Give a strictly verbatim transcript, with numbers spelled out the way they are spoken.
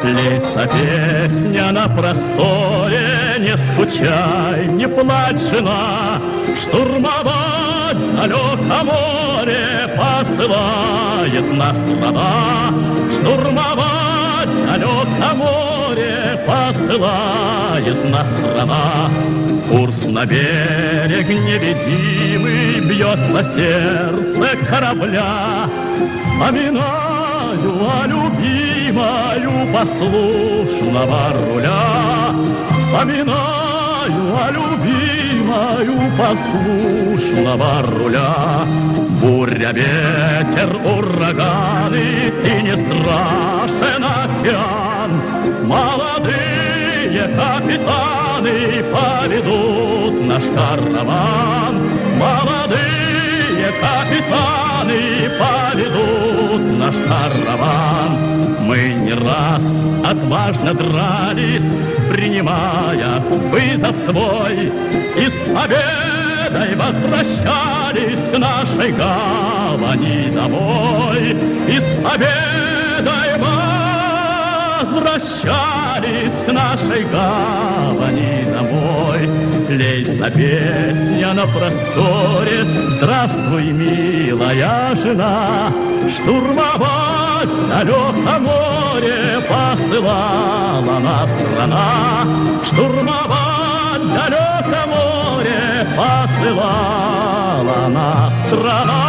Лейся песня на просторе, не скучай, не плачь, жена, штурмовать далеко море посылает нас страна, штурмовать далеко море посылает нас страна. Курс на берег невидимый, бьется сердце корабля. Вспоминаю о любимою послушного руля. Вспоминаю о любимою послушного руля. Буря, ветер, ураганы, и не страшен океан. Молодые капитаны поведут наш караван. Молодые капитаны поведут наш караван. Мы не раз отважно дрались, принимая вызов твой, и с победой возвращались к нашей гавани домой. И с победой возвращались к нашей гавани домой. Лейся песня на просторе, здравствуй, милая жена, штурмовать далеко море посылала нас страна. Штурмовать далеко море посылала нас страна.